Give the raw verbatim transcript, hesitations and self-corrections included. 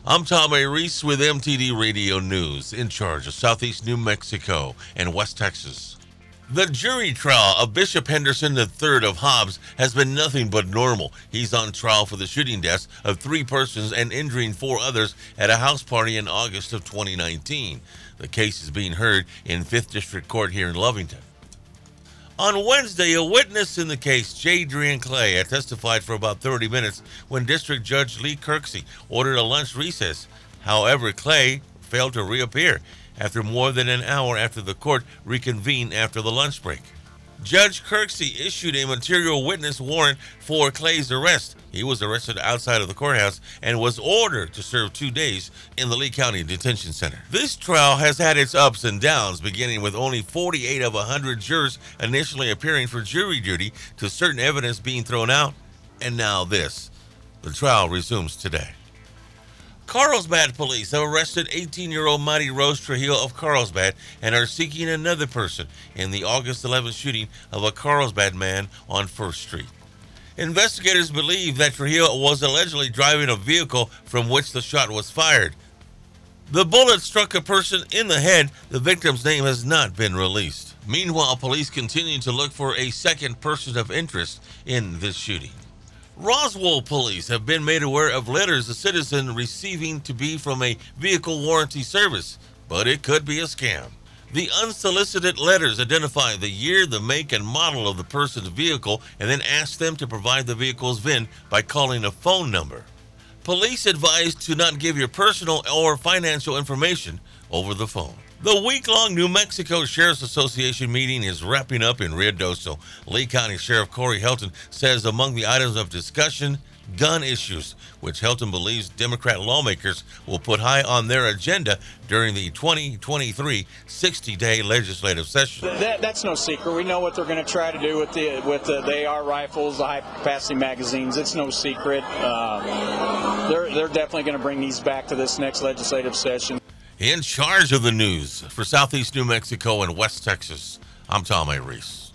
I'm Tom A. Reese with M T D Radio News, in charge of Southeast New Mexico and West Texas. The jury trial of Bishop Henderson the third of Hobbs has been nothing but normal. He's on trial for the shooting deaths of three persons and injuring four others at a house party in August of twenty nineteen. The case is being heard in fifth District Court here in Lovington. On Wednesday, a witness in the case, Jadrian Clay, had testified for about thirty minutes when District Judge Lee Kirksey ordered a lunch recess. However, Clay failed to reappear after more than an hour after the court reconvened after the lunch break. Judge Kirksey issued a material witness warrant for Clay's arrest. He was arrested outside of the courthouse and was ordered to serve two days in the Lee County Detention Center. This trial has had its ups and downs, beginning with only forty-eight of one hundred jurors initially appearing for jury duty to certain evidence being thrown out, and now this. The trial resumes today. Carlsbad police have arrested eighteen-year-old Mighty Rose Trujillo of Carlsbad and are seeking another person in the August eleventh shooting of a Carlsbad man on First Street. Investigators believe that Trujillo was allegedly driving a vehicle from which the shot was fired. The bullet struck a person in the head. The victim's name has not been released. Meanwhile, police continue to look for a second person of interest in this shooting. Roswell police have been made aware of letters a citizen receiving to be from a vehicle warranty service, but it could be a scam. The unsolicited letters identify the year, the make, and model of the person's vehicle and then ask them to provide the vehicle's V I N by calling a phone number. Police advise to not give your personal or financial information over the phone. The week-long New Mexico Sheriff's Association meeting is wrapping up in Ruidoso. Lee County Sheriff Corey Helton says among the items of discussion, gun issues, which Helton believes Democrat lawmakers will put high on their agenda during the twenty twenty-three sixty-day legislative session. That, that's no secret. We know what they're going to try to do with the with the, the A R rifles, the high-capacity magazines. It's no secret. Uh, they're they're definitely going to bring these back to this next legislative session. In charge of the news for Southeast New Mexico and West Texas, I'm Tom A. Reese.